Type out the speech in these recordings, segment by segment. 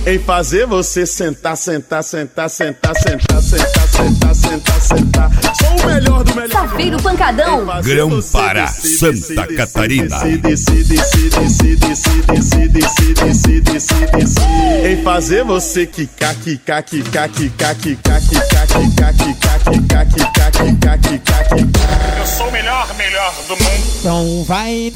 em fazer você sentar, sentar, sentar, sentar, sentar, sentar, sentar, sentar, sentar. Sou o melhor do melhor. Safeiro Pancadão. Grão-Pará, Santa Catarina. Em fazer você quicar, quicar, quicar, quicar, quicar, quicar, quicar, quicar, quicar, quicar, quicar, quicar. Eu sou o melhor do mundo. Então vai.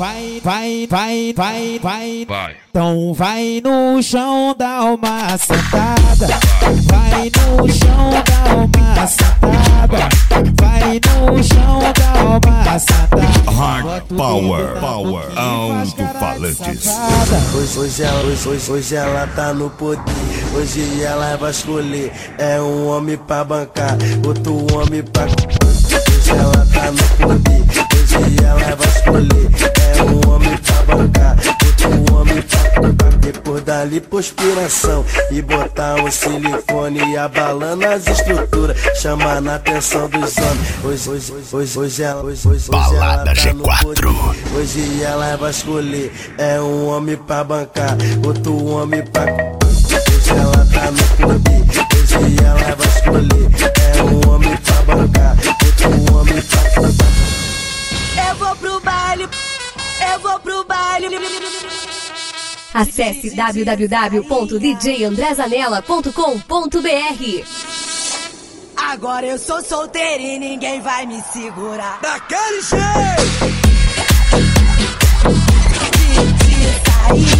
Então vai no chão dar uma sentada. Vai no chão dar uma sentada. Vai no chão dar uma sentada. Hard Power, alto-falantes. Hoje ela tá no poder. Hoje ela vai escolher. É um homem pra bancar, outro homem pra... Hoje ela tá no poder. Hoje ela vai escolher. É um homem pra bancar, outro homem pra... Depois da lipoaspiração e botar um silicone abalando as estruturas, chamando a atenção dos homens. Hoje ela Balada tá no G4. poder. Hoje ela vai escolher. É um homem pra bancar, outro homem pra... Hoje ela tá no poder. Hoje ela vai escolher. É um homem pra bancar, outro homem pra... Eu vou pro baile. Acesse www.djandrezanella.com.br. Agora eu sou solteira e ninguém vai me segurar. Daquele jeito! De sair.